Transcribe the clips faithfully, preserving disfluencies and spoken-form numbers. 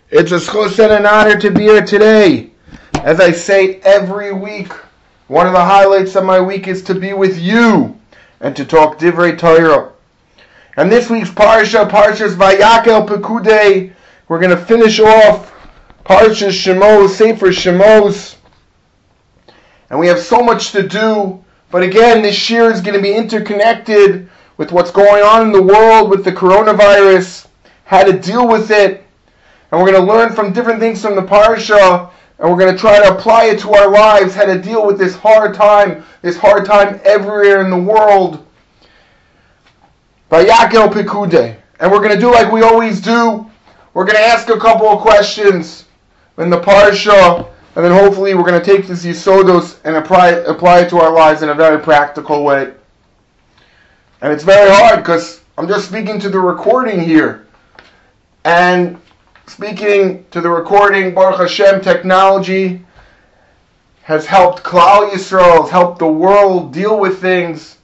It's a schus and an honor to be here today. As I say every week, one of the highlights of my week is to be with you and to talk Divrei Torah. And this week's Parsha, Parshas Vayakel Pekudei, we're going to finish off Parshas Shemos, Sefer Shemos. And we have so much to do, but again, this year is going to be interconnected with what's going on in the world with the coronavirus, how to deal with it. And we're going to learn from different things from the Parsha, and we're going to try to apply it to our lives, how to deal with this hard time, this hard time everywhere in the world. Vayakel Pekudei. And we're going to do like we always do. We're going to ask a couple of questions in the Parsha, and then hopefully we're going to take this Yisodos and apply, apply it to our lives in a very practical way. And it's very hard because I'm just speaking to the recording here. And speaking to the recording, Baruch Hashem, technology has helped Klal Yisrael, has helped the world deal with things.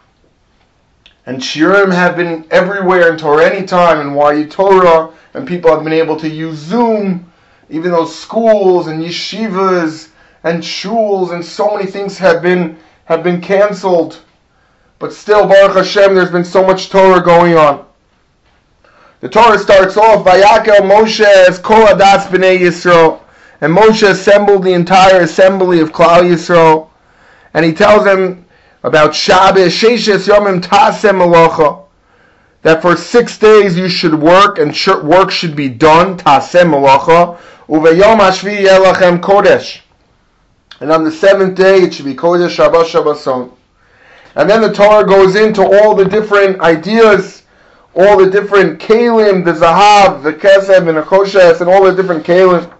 And Shiurim have been everywhere in Torah Anytime and Y Torah, and people have been able to use Zoom, even though schools and yeshivas and shuls and so many things have been have been canceled. But still, Baruch Hashem, there's been so much Torah going on. The Torah starts off, Vayakel Moshe as Kol Adas B'nai Yisrael. And Moshe assembled the entire assembly of Klal Yisrael. And he tells them about Shabbos, Sheishes Yomim Tasem Melacha. That for six days you should work, and work should be done, Tasem Melacha. Uveyom Hashvi Yelachem Kodesh. And on the seventh day it should be Kodesh Shabbos Shabboson. And then the Torah goes into all the different ideas, all the different kalim, the zahav, the kesef, and the koshes, and all the different kalim.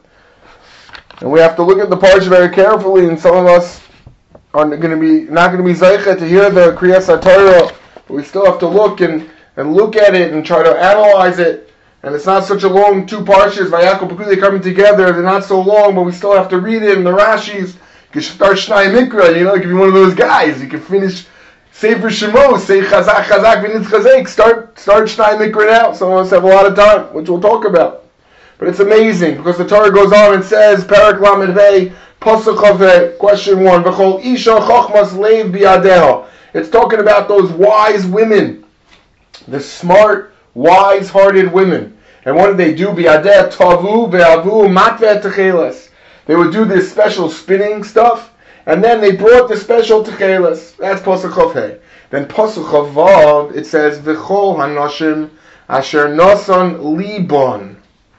And we have to look at the parsha very carefully, and some of us are going to be not going to be zeicha to hear the kriyas HaTorah, but we still have to look and, and look at it and try to analyze it. And it's not such a long two parshas, Vayakel Pekudei, coming together. They're not so long, but we still have to read it in the Rashis. You can start Shnai Mikra, you know, you can be one of those guys. You can finish Sefer Shemos, say Chazak, Chazak, V'nitz Chazak, start, start Shnai Mikra now. Some of us have a lot of time, which we'll talk about. But it's amazing, because the Torah goes on and says, Perak Lamed Vei, Pasuk Chavei, question one, V'chol Isha Chochmas Leiv Biyadeha. It's talking about those wise women, the smart, wise-hearted women. And what did they do? Biyadeh Tavu Ve'avu Matve Techeles. They would do this special spinning stuff, and then they brought the special techeles. That's Pasuk Chavei. Then Pasuk Chavav, it says, V'chol Hanoshim Asher Noson Libon.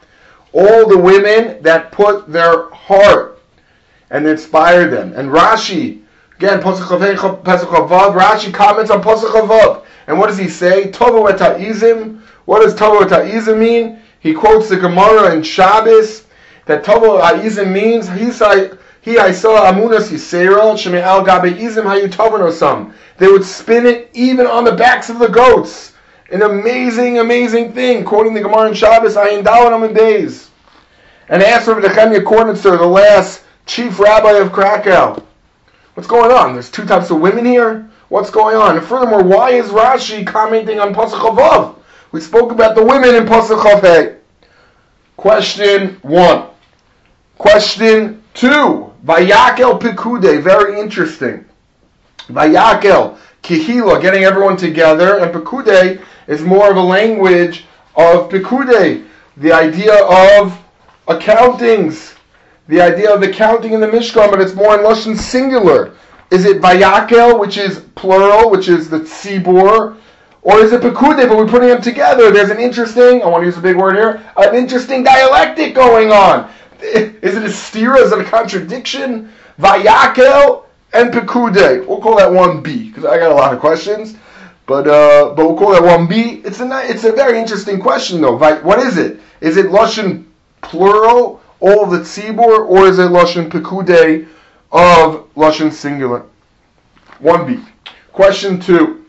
All the women that put their heart and inspired them. And Rashi, again, Pasuk Chavei, Pasuk Chavav, Rashi comments on Pasuk Chavav. And what does he say? Tovu et ha'izim. What does Tovu et ha'izim mean? He quotes the Gemara in Shabbos, that Tovu et ha'izim means, Hisai, He I saw Amunas Yisrael Sheme'al Gabe Izim Hayutavanosam. They would spin it even on the backs of the goats. An amazing, amazing thing. Quoting the Gemara in Shabbos, Ayin Dalanam in days. And asked Rabbi Nechemia Kornitzer, the last chief rabbi of Krakow, what's going on? There's two types of women here? What's going on? And furthermore, why is Rashi commenting on Pasuk Chavav? We spoke about the women in Pasuk Chavei. Question one. Question two. Vayakel Pekudei, very interesting. Vayakel, Kihila, getting everyone together, and Pekudei is more of a language of Pekudei, the idea of accountings, the idea of the counting in the Mishkan, but it's more in Lashon singular. Is it Vayakel, which is plural, which is the Tzibur, or is it Pekudei, but we're putting them together? There's an interesting, I want to use a big word here, an interesting dialectic going on. Is it a stira? Is it a contradiction? Vayakel and Pekudei. We'll call that one B, because I got a lot of questions. But uh, but we'll call that one B. It's a it's a very interesting question though. What is it? Is it Lashon plural, all of the tzibur, or is it Lashon Pekudei of Lashon singular? one B. Question two.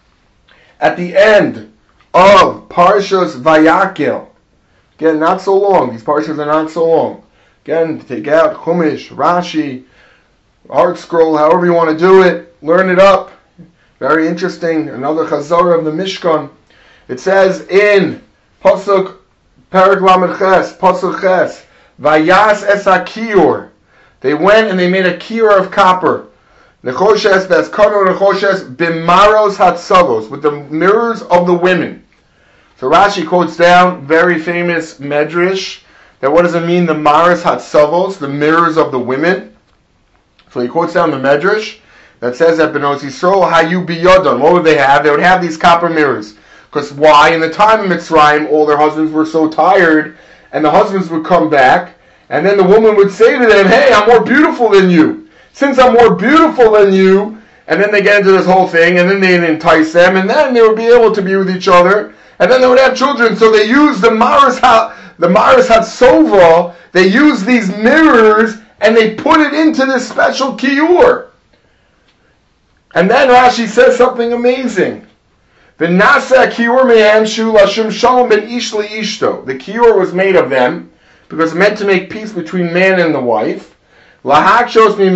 At the end of Parshas Vayakel, again, not so long. These parshas are not so long. Again, take out Chumash, Rashi, Art Scroll, however you want to do it. Learn it up. Very interesting. Another Chazorah of the Mishkan. It says in Pasuk Perek Lamed Ches, Pasuk Ches, Vayas es ha-kior. They went and they made a kior of copper. Nechoshes, that's Kano Nechoshes, Bimaros Hatzavos, with the mirrors of the women. So Rashi quotes down, very famous medrash, that what does it mean, the Maros Hatzavos, the mirrors of the women? So he quotes down the medrash that says that Benos Yisrael Hayu Biyodon. What would they have? They would have these copper mirrors. Because why? In the time of Mitzrayim, all their husbands were so tired, and the husbands would come back, and then the woman would say to them, hey, I'm more beautiful than you. Since I'm more beautiful than you, and then they get into this whole thing, and then they'd entice them, and then they would be able to be with each other, and then they would have children. So they used the Maris ha, the Maris Hatzova, they used these mirrors, and they put it into this special kiur. And then Rashi says something amazing. The Nasa kiur me'anshu lashum shalom ben ish le'ishto. The kiur was made of them, because it meant to make peace between man and the wife. So he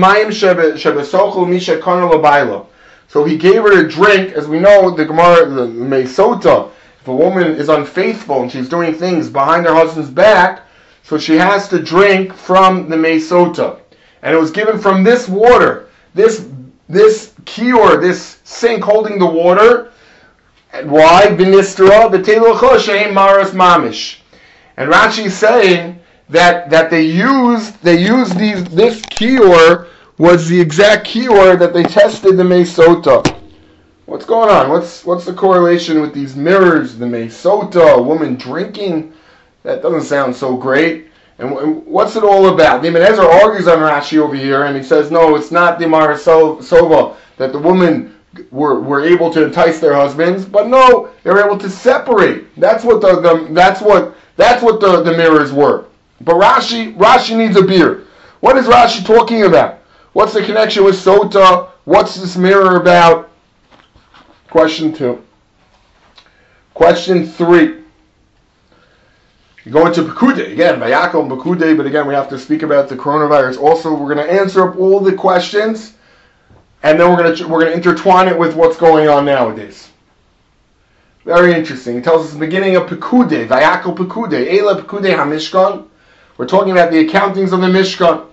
gave her a drink, as we know, the Gemara, the Mesota, if a woman is unfaithful and she's doing things behind her husband's back, so she has to drink from the Mesota. And it was given from this water, this this kior, this sink holding the water. And why? Binistra, the Telucha Shein Maras Mamish. And Rashi is saying that that they used they used these this kior was the exact kior that they tested the Mesota. What's going on? What's what's the correlation with these mirrors, the Mesota, a woman drinking? That doesn't sound so great. And, and what's it all about? The Ibn Ezra argues on Rashi over here, and he says, no, it's not the Mara Sova, that the women were were able to entice their husbands, but no, they were able to separate. That's what the, the that's what that's what the, the mirrors were. But Rashi, Rashi needs a beer. What is Rashi talking about? What's the connection with Sota? What's this mirror about? Question two. Question three. You go into Pekude. Again, Vayakel and Pekude, but again, we have to speak about the coronavirus. Also, we're going to answer up all the questions, and then we're going to we're going to intertwine it with what's going on nowadays. Very interesting. It tells us the beginning of Pekude, Vayakel Pekude, Eila Pekude HaMishkan. We're talking about the accountings of the Mishkan.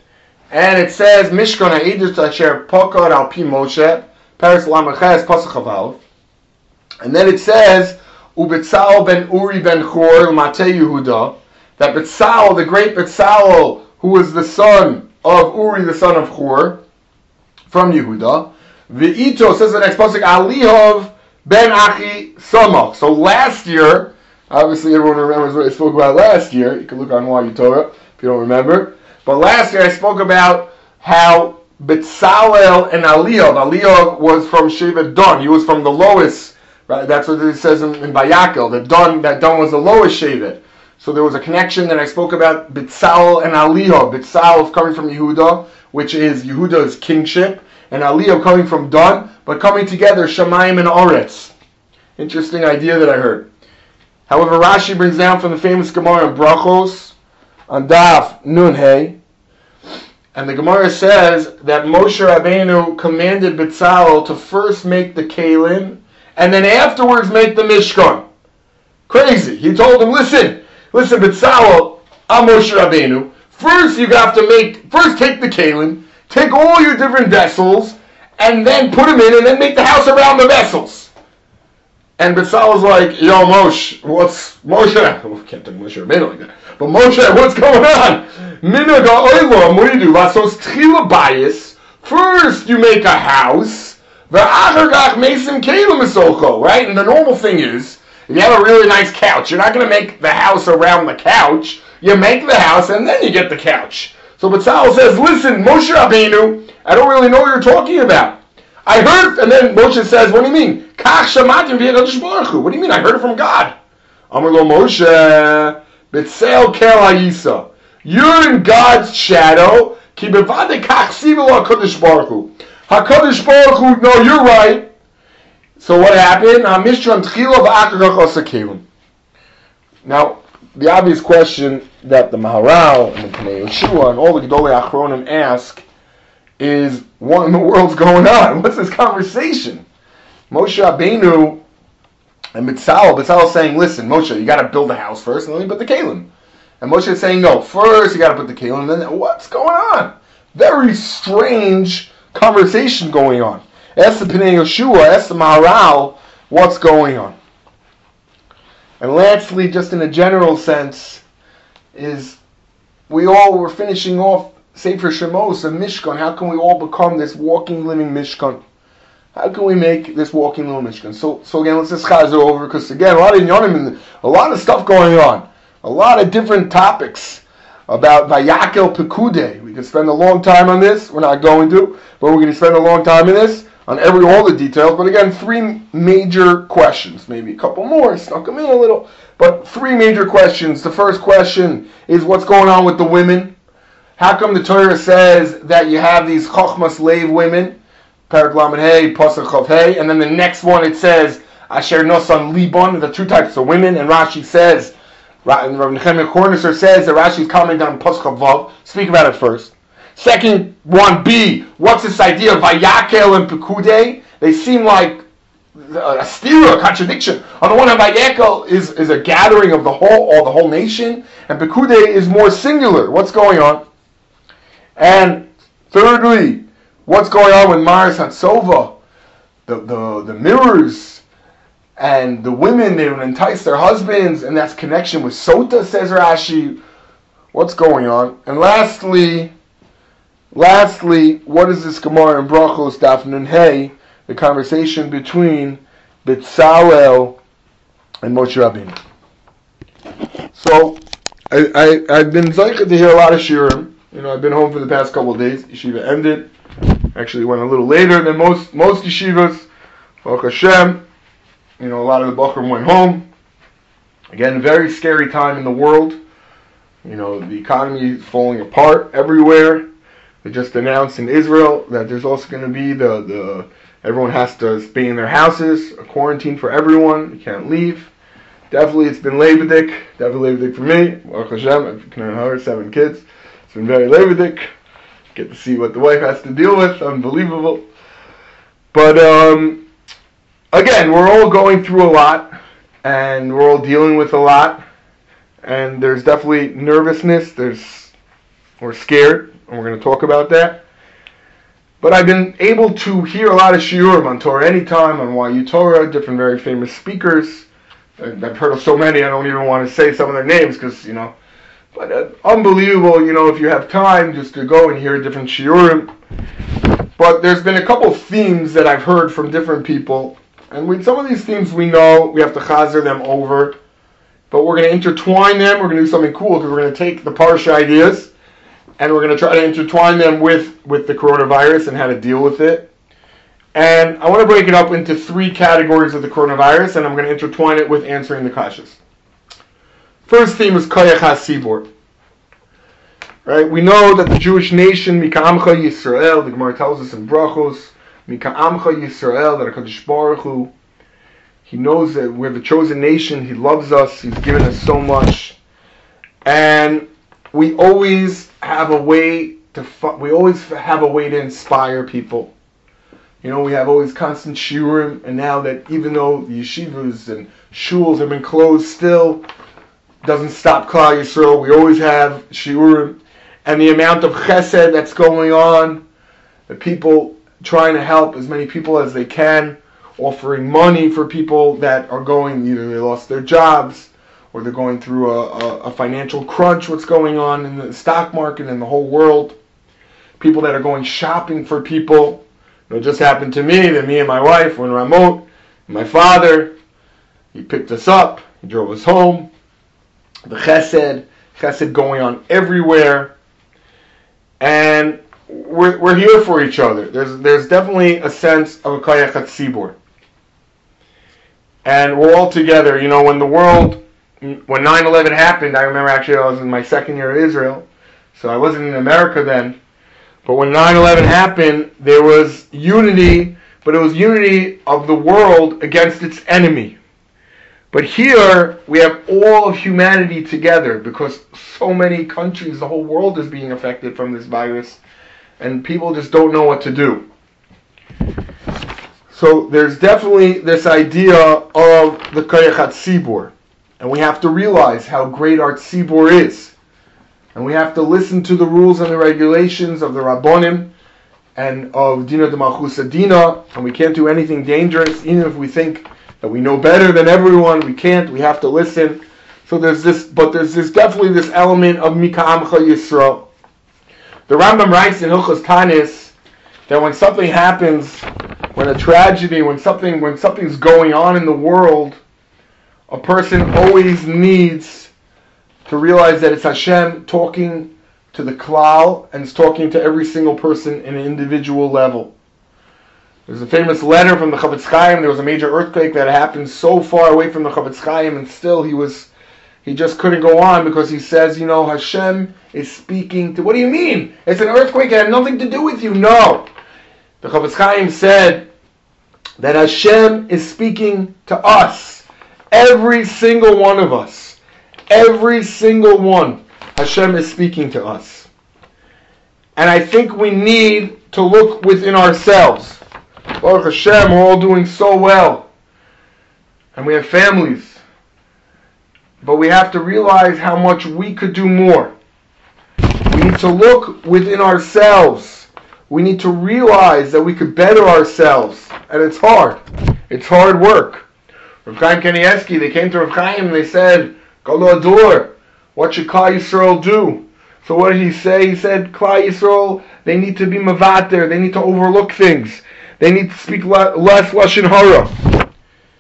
And it says, Mishkan ha'edus asher pakad al pi Moshe, Paris Lamaches Pasach Havav. And then it says, Ubetzal ben Uri ben Chor Mate Yehuda, that Betzal, the great Betzal, who was the son of Uri, the son of Chor, from Yehuda, V'ito, says the next Pasach, Alihov ben Achi Samach. So last year, obviously everyone remembers what I spoke about last year. You can look on Hawaii Torah if you don't remember. But last year I spoke about how Betzalel and Aliyah, Aliyah was from Shevet Dan. He was from the lowest, right? That's what it says in, in Vayakel, that Dan, that Dan was the lowest Shevet. So there was a connection that I spoke about Betzalel and Aliyah. Betzalel coming from Yehuda, which is Yehuda's kingship, and Aliyah coming from Dan, but coming together, Shamayim and Oretz. Interesting idea that I heard. However, Rashi brings down from the famous Gemara in Brachos, on Daf Nun Hey, and the Gemara says that Moshe Rabbeinu commanded Betzalel to first make the Kalim, and then afterwards make the Mishkan. Crazy. He told him, listen, listen, Betzalel, I'm Moshe Rabbeinu. First you have to make, first take the Kalim, take all your different vessels, and then put them in, and then make the house around the vessels. And Betzalel's like, yo, Moshe, what's, Moshe, I can't take Moshe Rabbeinu like that, but Moshe, what's going on? Minag ha'olam, what do you do? Vasos tchila bayis, first you make a house, v'achar gach mesim kelim esocho, right? And the normal thing is, if you have a really nice couch, you're not going to make the house around the couch, you make the house and then you get the couch. So Betzalel says, listen, Moshe Rabbeinu, I don't really know what you're talking about. I heard, and then Moshe says, what do you mean? Kach shamatim v'yakadosh baruch hu. What do you mean? I heard it from God. Amar lo Moshe, b'tzel kel ha'yisa. You're in God's shadow. Ki bevade kach siva lo hakadosh baruch hu. Hakadosh baruch hu, no, you're right. So what happened? Hamishran tchila v'achar gach asa kelim. Now, the obvious question that the Maharal and the Pnei Yeshua and all the Gedolei Achronim ask is, what in the world's going on? What's this conversation? Moshe Rabbeinu, And Bitzal, Bitzal is saying, listen, Moshe, you got to build a house first, and then you put the kalim. And Moshe is saying, no, first you got to put the kalim, and then what's going on? Very strange conversation going on. Ask the Pnei Yeshua, ask the Maharal, what's going on? And lastly, just in a general sense, is we all were finishing off Sefer Shemos and Mishkan. How can we all become this walking, living Mishkan? How can we make this walking, living Mishkan? So, so again, let's just chazer over, because again, a lot of inyanim, a lot of stuff going on, a lot of different topics about Vayakel Pekude. We could spend a long time on this. We're not going to, but we're going to spend a long time on this, on every all the details. But again, three major questions, maybe a couple more, snuck them in a little, but three major questions. The first question is, what's going on with the women? How come the Torah says that you have these Chochma slave women, Perek Lamed Hey, Pasuk Chav Hey, and then the next one it says Asher Nosan Libon, the two types of women, and Rashi says, and Rav Nechemia Korniser says that Rashi's comment on Pasuk Chav Vav. Speak about it first. Second one B, what's this idea of Vayakel and Pekude? They seem like a stira, a contradiction. On the one hand, Vayakel is, is a gathering of the whole, all the whole nation, and Pekude is more singular. What's going on? And thirdly, what's going on with Maris Hatzova? The, the, the mirrors and the women, they would entice their husbands, and that's connection with Sota, says Rashi. What's going on? And lastly, lastly, what is this Gemara in Brachos Daf Nun Hey, the conversation between Bitzalel and Moshe Rabbeinu? So, I, I, I've been zeicha to hear a lot of shiurim. You know, I've been home for the past couple of days. Yeshiva ended. Actually went a little later than most most yeshivas. Baruch Hashem. You know, a lot of the Bachrim went home. Again, very scary time in the world. You know, the economy is falling apart everywhere. They just announced in Israel that there's also going to be the, the everyone has to stay in their houses, a quarantine for everyone. You can't leave. Definitely, it's been Levidik. Definitely Levidik for me. Baruch Hashem. I've had seven kids. It's been very Levidik. Get to see what the wife has to deal with. Unbelievable. But, um, again, we're all going through a lot, and we're all dealing with a lot, and there's definitely nervousness. There's, we're scared, and we're going to talk about that. But I've been able to hear a lot of shiurim on Torah Anytime, on Y U Torah, different very famous speakers. I've heard of so many, I don't even want to say some of their names, because, you know, But uh, unbelievable, you know, if you have time just to go and hear different shiurim. But there's been a couple themes that I've heard from different people. And with some of these themes we know, we have to chazer them over. But we're going to intertwine them. We're going to do something cool, because we're going to take the Parsha ideas and we're going to try to intertwine them with, with the coronavirus and how to deal with it. And I want to break it up into three categories of the coronavirus, and I'm going to intertwine it with answering the kashas. First theme is Koyach HaSibor. Right? We know that the Jewish nation, Mika Amcha Yisrael, the Gemara tells us in Brachos, Mika Amcha Yisrael, that HaKadosh Baruch Hu, He knows that we're the chosen nation, He loves us, He's given us so much. And we always have a way to, we always have a way to inspire people. You know, we have always constant shiurim, and now that even though the yeshivas and shuls have been closed still, doesn't stop Klal Yisrael. We always have shiurim, and the amount of chesed that's going on, the people trying to help as many people as they can, offering money for people that are going, either they lost their jobs, or they're going through a, a, a financial crunch, what's going on in the stock market and the whole world. People that are going shopping for people. It just happened to me that me and my wife were in Ramot. My father, he picked us up, he drove us home. The chesed, chesed going on everywhere. And we're we're here for each other. There's there's definitely a sense of a Koyach HaTzibur. And we're all together. You know, when the world, when nine eleven happened, I remember actually I was in my second year of Israel, so I wasn't in America then. But when nine eleven happened, there was unity, but it was unity of the world against its enemy. But here, we have all of humanity together, because so many countries, the whole world is being affected from this virus, and people just don't know what to do. So there's definitely this idea of the Koyach HaTzibur. And we have to realize how great our Tzibur is. And we have to listen to the rules and the regulations of the Rabbonim and of Dina de Malchus Dina. And we can't do anything dangerous, even if we think that we know better than everyone. We can't. We have to listen. So there's this, but there's this definitely this element of Mika Amcha Yisrael. The Rambam writes in Hilchos Tanis that when something happens, when a tragedy, when something, when something's going on in the world, a person always needs to realize that it's Hashem talking to the klal and it's talking to every single person in an individual level. There's a famous letter from the Chavetz Chaim. There was a major earthquake that happened so far away from the Chavetz Chaim, and still he was, he just couldn't go on because he says, you know, Hashem is speaking to. What do you mean? It's an earthquake. It had nothing to do with you. No, the Chavetz Chaim said that Hashem is speaking to us, every single one of us, every single one. Hashem is speaking to us, and I think we need to look within ourselves. Baruch Hashem, we're all doing so well. And we have families. But we have to realize how much we could do more. We need to look within ourselves. We need to realize that we could better ourselves. And it's hard. It's hard work. Rav Chaim Kanievsky, they came to Rav Chaim and they said, Gadol Hador, what should Klal Yisrael do? So what did he say? He said, Klal Yisrael, they need to be mavater. They need to overlook things. They need to speak less Lashon Hara.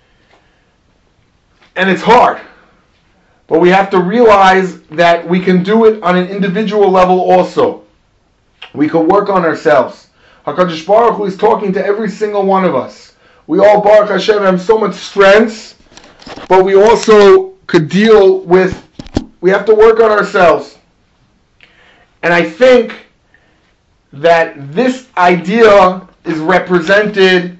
And it's hard. But we have to realize that we can do it on an individual level also. We can work on ourselves. HaKadosh Baruch Hu is talking to every single one of us. We all, Baruch Hashem, have so much strengths, but we also could deal with, we have to work on ourselves. And I think that this idea is represented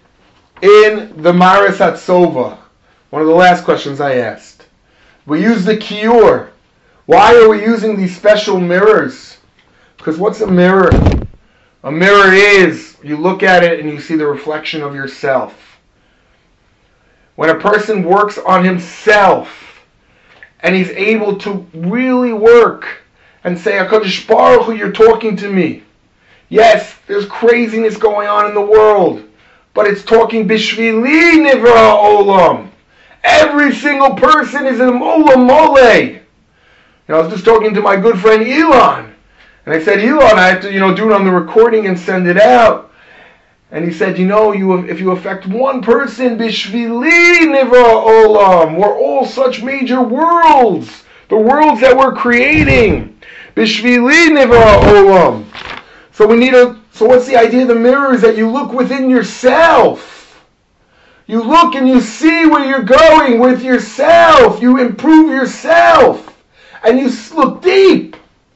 in the Maris Hatzova. One of the last questions I asked. We use the Kior. Why are we using these special mirrors? Because what's a mirror? A mirror is, you look at it and you see the reflection of yourself. When a person works on himself and he's able to really work and say, HaKadosh Baruch Hu, you're talking to me. Yes, there's craziness going on in the world, but it's talking Bishvili Nivra Olam. Every single person is an Olam Mole. You know, I was just talking to my good friend Elon, and I said, Elon, I have to, you know, do it on the recording and send it out. And he said, you know, you if you affect one person, Bishvili Nivra Olam. We're all such major worlds, the worlds that we're creating. Bishvili Nivra Olam. So we need a. So what's the idea of the mirror? Is that you look within yourself. You look and you see where you're going with yourself. You improve yourself, and you look deep.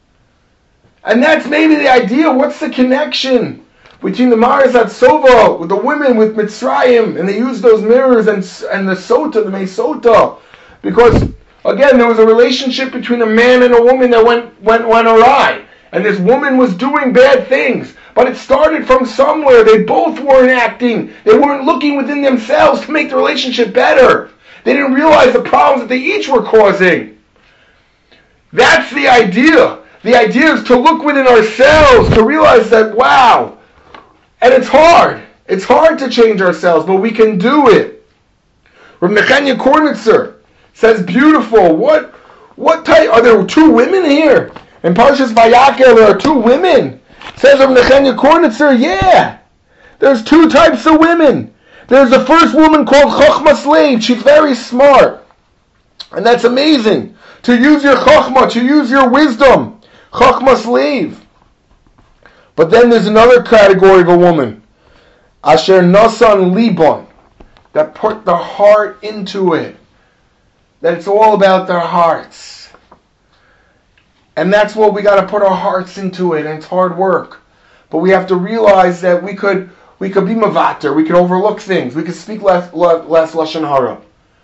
And that's maybe the idea. What's the connection between the Maris Hatzova with the women with Mitzrayim, and they use those mirrors and and the Sota, the Mesota, because again there was a relationship between a man and a woman that went went went awry. And this woman was doing bad things. But it started from somewhere. They both weren't acting. They weren't looking within themselves to make the relationship better. They didn't realize the problems that they each were causing. That's the idea. The idea is to look within ourselves, to realize that, wow. And it's hard. It's hard to change ourselves, but we can do it. Rav Nechemia Kornitzer says, beautiful. What, what type? Are there two women here? In Parshas Vayakhel, there are two women. Says Rav Nechemia Kornitzer, yeah. There's two types of women. There's the first woman called Chochma Slave. She's very smart. And that's amazing. To use your Chochma, to use your wisdom. Chochma Slave. But then there's another category of a woman. Asher Nasan Libon. That put their heart into it. That it's all about their hearts. And that's what we got to put our hearts into it, and it's hard work. But we have to realize that we could we could be mavater, we could overlook things, we could speak less, less Lashon Hara.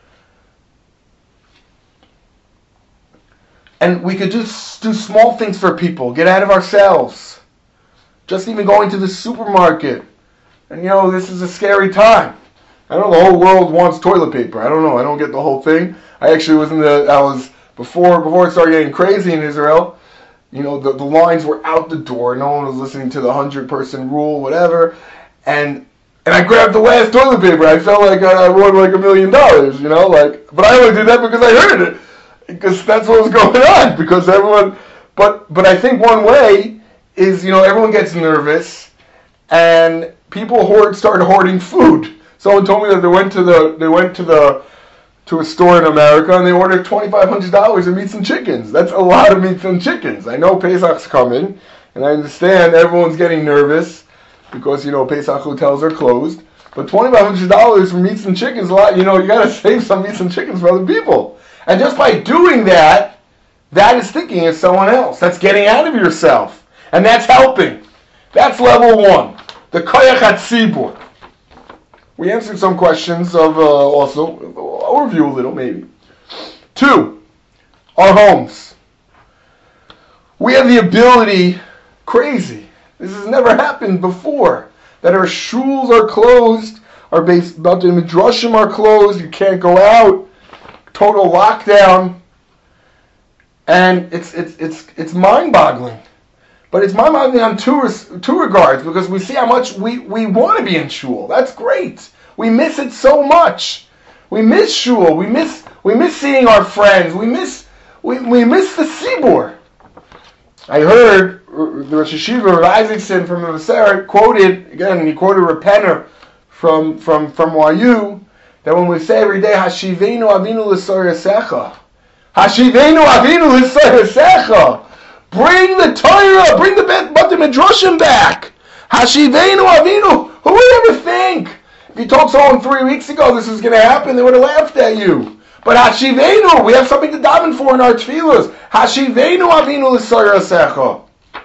And we could just do small things for people, get out of ourselves. Just even going to the supermarket. And you know, this is a scary time. I know the whole world wants toilet paper. I don't know. I don't get the whole thing. I actually was in the, I was, before before it started getting crazy in Israel, you know, the, the lines were out the door. No one was listening to the hundred-person rule, whatever. And and I grabbed the last toilet paper. I felt like I, I won like a million dollars, you know? like. But I only did that because I heard it. Because that's what was going on. Because everyone, but but I think one way is, you know, everyone gets nervous. And people hoard, start hoarding food. Someone told me that they went to the they went to the to a store in America and they ordered twenty-five hundred dollars of meats and chickens. That's a lot of meats and chickens. I know Pesach's coming, and I understand everyone's getting nervous because, you know, Pesach hotels are closed. But twenty-five hundred dollars for meats and chickens, a lot. You know, you got to save some meats and chickens for other people. And just by doing that, that is thinking of someone else. That's getting out of yourself, and that's helping. That's level one. The Koyach HaTzibur. We answered some questions of uh, also. I'll review a little, maybe. Two, our homes. We have the ability, crazy, this has never happened before, that our shuls are closed, our base, about the midrashim are closed, you can't go out, total lockdown, and it's it's it's it's mind-boggling. But it's mind-boggling on two, two regards, because we see how much we, we want to be in shul. That's great. We miss it so much. We miss shul. We miss we miss seeing our friends. We miss we, we miss the Sibur. I heard the Rosh Hashiva of Isaacson from the Maseret quoted, again, he quoted Repenner from, from, from Y U, that when we say every day, Hashivenu Avinu L'Soresecha, Hashivenu Avinu L'Soresecha, bring the Torah, bring the Bate Midrashim back. Hashivenu Avinu. Who would ever think? If you told someone three weeks ago this was going to happen, they would have laughed at you. But Hashivenu, we have something to daven for in our tefillos. Hashivenu Avinu L'Soresecha.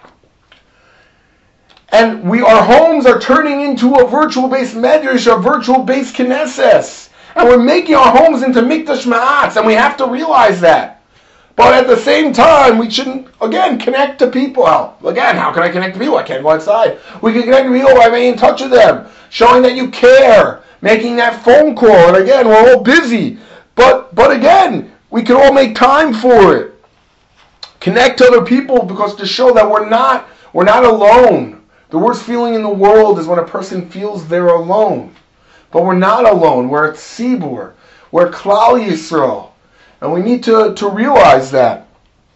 And we, our homes are turning into a virtual-based medrash, a virtual-based Knesses. And we're making our homes into Mikdash Ma'atz, and we have to realize that. But at the same time, we shouldn't, again, connect to people. How? Again, how can I connect to people? I can't go outside. We can connect to people by being in touch with them, showing that you care, making that phone call. And again, we're all busy. But but again, we can all make time for it. Connect to other people, because to show that we're not we're not alone. The worst feeling in the world is when a person feels they're alone. But we're not alone. We're at Sibur. We're Klal Yisrael. And we need to, to realize that.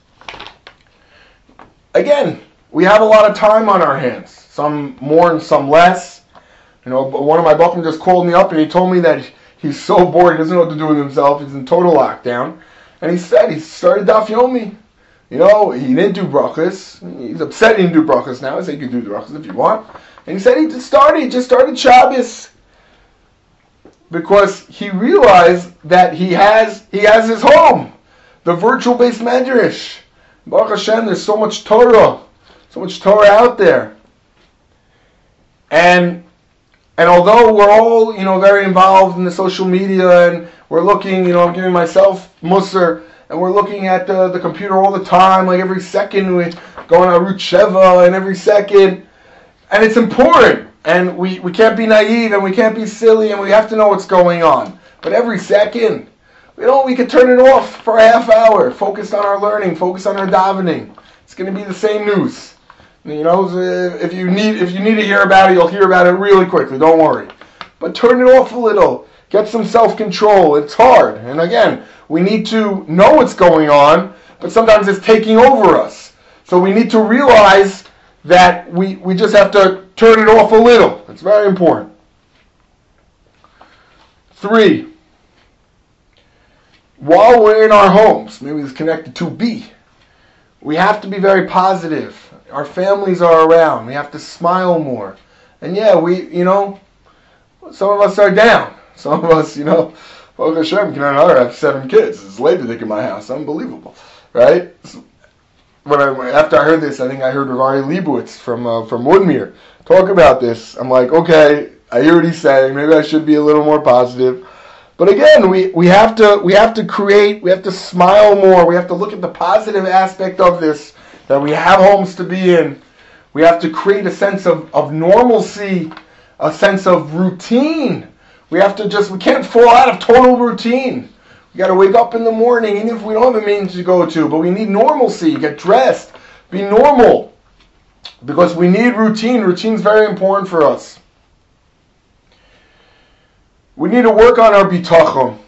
Again, we have a lot of time on our hands. Some more and some less. You know, one of my buckim just called me up and he told me that he's so bored, he doesn't know what to do with himself. He's in total lockdown. And he said he started Daf Yomi. You know, he didn't do brachas. He's upset he didn't do brachas now. I said you can do the brachas if you want. And he said he just started, he just started Shabbos. Because he realized that he has he has his home. The virtual-based medrash. Baruch Hashem, there's so much Torah. So much Torah out there. And and although we're all, you know, very involved in the social media and we're looking, you know, I'm giving myself Musar, and we're looking at the, the computer all the time, like every second we go on Arutz Sheva and every second. And it's important. And we, we can't be naive and we can't be silly and we have to know what's going on. But every second, you know, we could turn it off for a half hour, focus on our learning, focus on our davening. It's going to be the same news. You know, if you need if you need to hear about it, you'll hear about it really quickly. Don't worry. But turn it off a little. Get some self-control. It's hard. And again, we need to know what's going on, but sometimes it's taking over us. So we need to realize that we, we just have to turn it off a little. It's very important. Three, while we're in our homes, maybe it's connected to B, we have to be very positive. Our families are around. We have to smile more. And yeah, we, you know, some of us are down. Some of us, you know, Baruch Hashem, can I have seven kids. It's late to think in my house. Unbelievable. Right? When I, after I heard this, I think I heard Ari Leibowitz from uh, from Woodmere talk about this. I'm like, okay, I hear what he's saying. Maybe I should be a little more positive. But again, we, we have to we have to create, we have to smile more. We have to look at the positive aspect of this, that we have homes to be in. We have to create a sense of, of normalcy, a sense of routine. We have to just, we can't fall out of total routine. We got to wake up in the morning, even if we don't have a meeting to go to, but we need normalcy. Get dressed, be normal, because we need routine. Routine is very important for us. We need to work on our bitachon.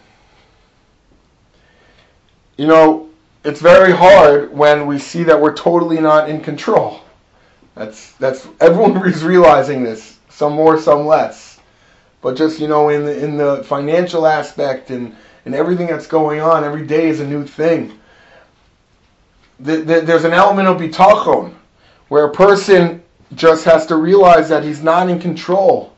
You know, it's very hard when we see that we're totally not in control. That's that's everyone is realizing this, some more, some less. But just, you know, in the in the financial aspect and, and everything that's going on, every day is a new thing. The, the, there's an element of bitachon where a person just has to realize that he's not in control,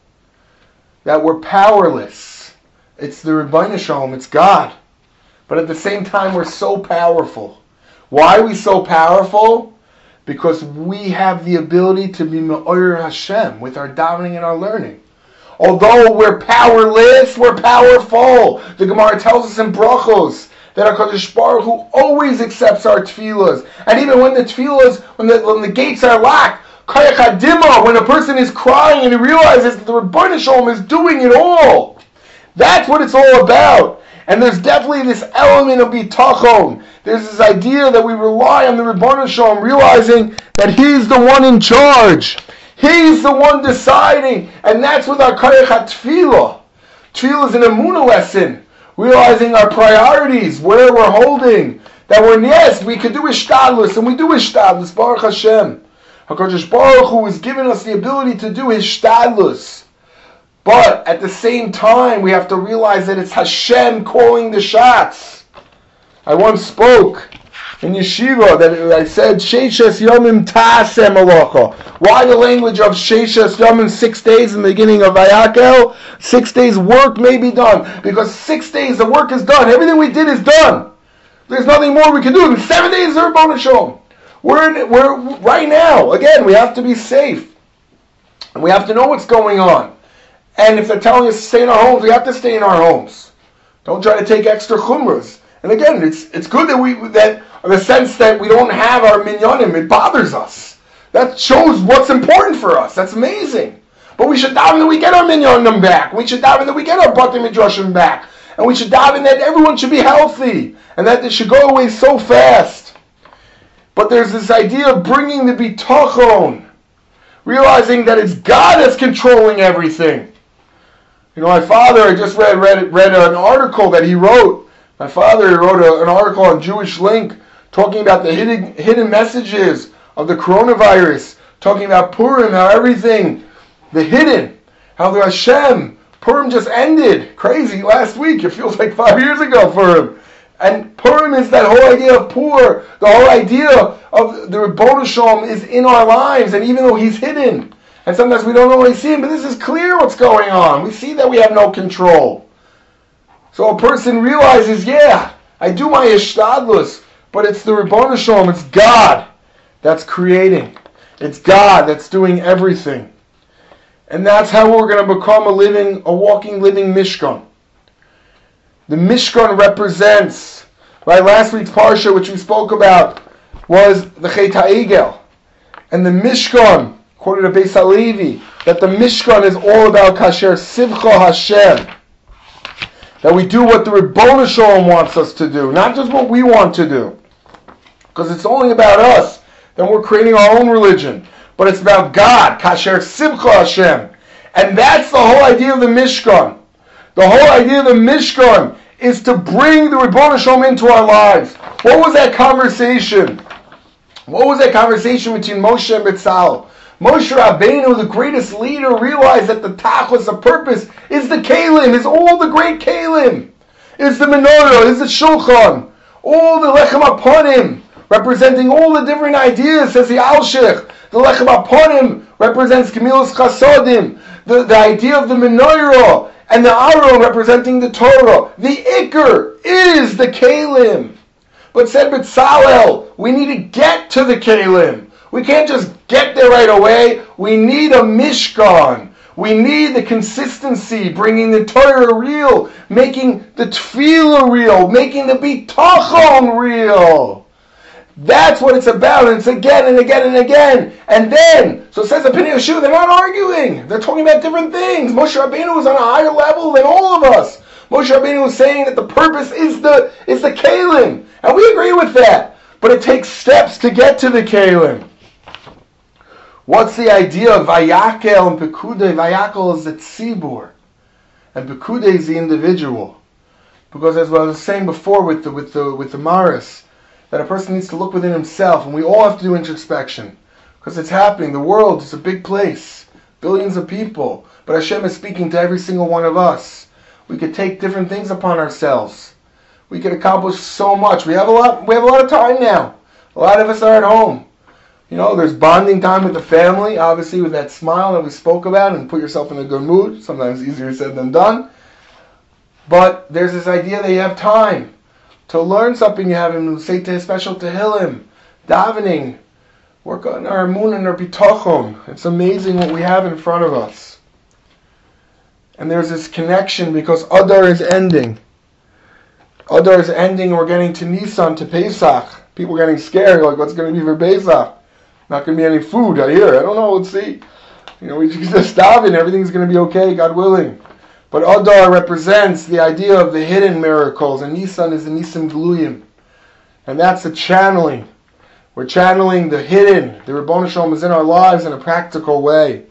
that we're powerless. It's the Rebbeinu Shalom, it's God. But at the same time, we're so powerful. Why are we so powerful? Because we have the ability to be Me'or Hashem with our davening and our learning. Although we're powerless, we're powerful. The Gemara tells us in Brachos that HaKadosh Baruch Hu always accepts our tefillas. And even when the tefillas, when the, when the gates are locked, Kayach Hadima, when a person is crying and he realizes that the Rebbeinu Shalom is doing it all. That's what it's all about. And there's definitely this element of bitachon. There's this idea that we rely on the Rebbeinu Shalom, realizing that He's the one in charge. He's the one deciding. And that's with our Kayach HaTfilah. Tefillah is an emunah lesson. Realizing our priorities, where we're holding. That we're, yes, we could do Ishtadlus, and we do Ishtadlus, Baruch Hashem. HaKadosh Baruch Hu has given us the ability to do Ishtadlus. But at the same time, we have to realize that it's Hashem calling the shots. I once spoke in yeshiva that I said, Sheishes Yomim Ta'aseh Malacha. Why the language of Sheishes Yomim, six days in the beginning of Vayakel? Six days work may be done. Because six days the work is done. Everything we did is done. There's nothing more we can do. In seven days, they're Rebbeinu Shalom. We're, in, we're right now. Again, we have to be safe. And we have to know what's going on. And if they're telling us to stay in our homes, we have to stay in our homes. Don't try to take extra chumras. And again, it's it's good that we that in the sense that we don't have our minyanim. It bothers us. That shows what's important for us. That's amazing. But we should daven that we get our minyanim back. We should daven that we get our batei midrashim back. And we should daven that everyone should be healthy and that they should go away so fast. But there's this idea of bringing the bitachon, realizing that it's God that's controlling everything. You know, my father, I just read read, read an article that he wrote. My father wrote a, an article on Jewish Link talking about the hidden, hidden messages of the coronavirus, talking about Purim, how everything, the hidden, how the Hashem, Purim just ended. Crazy, last week. It feels like five years ago for him. And Purim is that whole idea of Pur, the whole idea of the Rebbeinu Shalom is in our lives, and even though He's hidden, and sometimes we don't always see Him, but this is clear what's going on. We see that we have no control. So a person realizes, yeah, I do my ishtadlus, but it's the Rebbeinu Shalom, it's God that's creating. It's God that's doing everything. And that's how we're going to become a living, a walking, living Mishkan. The Mishkan represents, right, last week's Parsha, which we spoke about, was the Chet HaEgel. And the Mishkan, according to Beis HaLevi, that the Mishkan is all about Kasher Sivcha Hashem. That we do what the Rebbeinu Shalom wants us to do, not just what we want to do. Because it's only about us, then we're creating our own religion. But it's about God, Kasher Sivcha Hashem. And that's the whole idea of the Mishkan. The whole idea of the Mishkan is to bring the Rebbeinu Shalom into our lives. What was that conversation? What was that conversation between Moshe and Betzalel? Moshe Rabbeinu, the greatest leader, realized that the tachlis, the purpose, is the kelim, is all the great kelim. Is the menorah, is the shulchan, all the lechem aponim, representing all the different ideas, says the Alshich. The lechem aponim represents Gemilas Chasodim. The, the idea of the menorah and the aron representing the Torah. The ikar is the kelim. But said Betzalel, we need to get to the kelim. We can't just get there right away. We need a mishkan. We need the consistency, bringing the Torah real, making the tefillah real, making the bitachon real. That's what it's about, and it's again and again and again. And then, so it says the Pnei Yehoshua, they're not arguing. They're talking about different things. Moshe Rabbeinu is on a higher level than all of us. Moshe Rabbeinu is saying that the purpose is the is the Kalim. And we agree with that. But it takes steps to get to the Kalim. What's the idea of Vayakel and Pekudei? Vayakel is the tzibur, and Pekudei is the individual. Because as I was saying before with the with the with the Maris, that a person needs to look within himself, and we all have to do introspection. Because it's happening. The world is a big place. Billions of people. But Hashem is speaking to every single one of us. We could take different things upon ourselves. We could accomplish so much. We have a lot we have a lot of time now. A lot of us are at home. You know, there's bonding time with the family, obviously with that smile that we spoke about, and put yourself in a good mood. Sometimes easier said than done. But there's this idea that you have time to learn something. You have him say to special Tehillim, davening, work on our emunah and our bitachon. It's amazing what we have in front of us. And there's this connection because Adar is ending. Adar is ending, and we're getting to Nisan, to Pesach. People are getting scared, like, what's going to be for Pesach? Not going to be any food, I hear. I don't know, let's see. You know, we just daven, everything's going to be okay, God willing. But Adar represents the idea of the hidden miracles, and Nisan is the Nisim Gluyim. And that's the channeling. We're channeling the hidden. The Ribbono Shel Olam is in our lives in a practical way.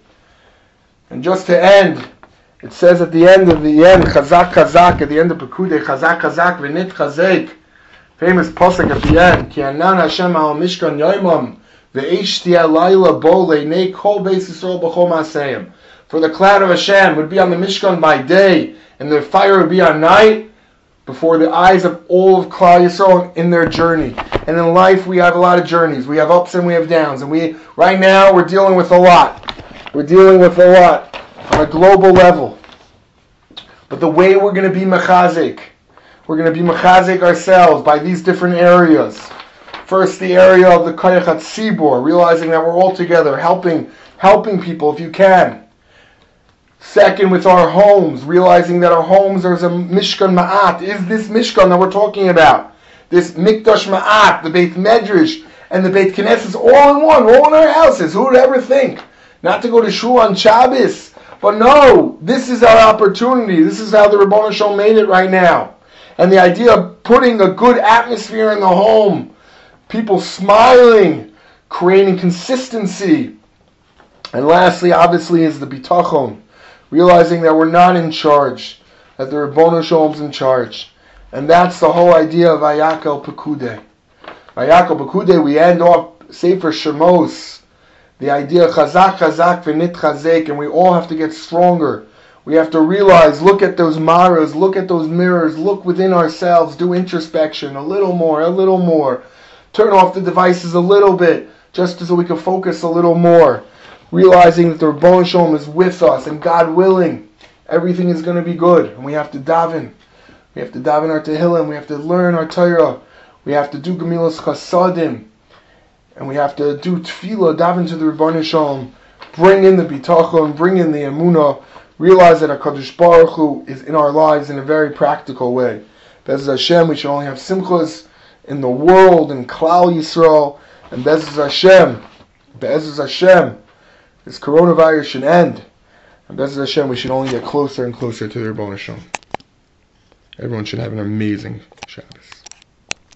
And just to end, it says at the end of the end, Chazak Chazak, at the end of Pekudei, Chazak Chazak v'nit chazek. Famous pasuk at the end, Ki anan Hashem al mishkan yoimam, ve'esh tiyeh layla bo leinei kol beis Yisrael b'chol ma'aseim. For the cloud of Hashem would be on the Mishkan by day, and the fire would be on night, before the eyes of all of Klal Yisrael in their journey. And in life, we have a lot of journeys. We have ups and we have downs. And we, right now, we're dealing with a lot. We're dealing with a lot on a global level. But the way we're going to be mechazik, we're going to be mechazik ourselves by these different areas. First, the area of the Koyach HaTzibur, realizing that we're all together, helping, helping people if you can. Second, with our homes, realizing that our homes, there's a Mishkan Ma'at. Is this Mishkan that we're talking about? This Mikdash Ma'at, the Beit Medrash, and the Beit Knesset, all in one, all in our houses. Who would ever think? Not to go to Shul on Shabbos. But no, this is our opportunity. This is how the Ribbono Shel Olam made it right now. And the idea of putting a good atmosphere in the home, people smiling, creating consistency. And lastly, obviously, is the bitachon. Realizing that we're not in charge, that the Ribbono Shel Olam is in charge. And that's the whole idea of Vayakel Pekudei. Vayakel Pekudei, we end off Sefer Shemos. The idea of Chazak Chazak v'nit chazek, and we all have to get stronger. We have to realize, look at those maras, look at those mirrors, look within ourselves, do introspection, a little more, a little more. Turn off the devices a little bit, just so we can focus a little more. Realizing that the Ribbono Shel Olam is with us, and God willing, everything is going to be good. And we have to daven. We have to daven our Tehillim. We have to learn our Torah. We have to do Gemilas Chasadim. And we have to do Tefillah, daven to the Ribbono Shel Olam. Bring in the Bitachon, bring in the Emunah. Realize that HaKadosh Baruch Hu is in our lives in a very practical way. Be'ez Hashem, we should only have simchas in the world, in Klal Yisrael. And Be'ez Hashem, Be'ez Hashem, this coronavirus should end. And Be'ez Hashem, we should only get closer and closer to the Ribbono Shel Olam. Everyone should have an amazing Shabbos.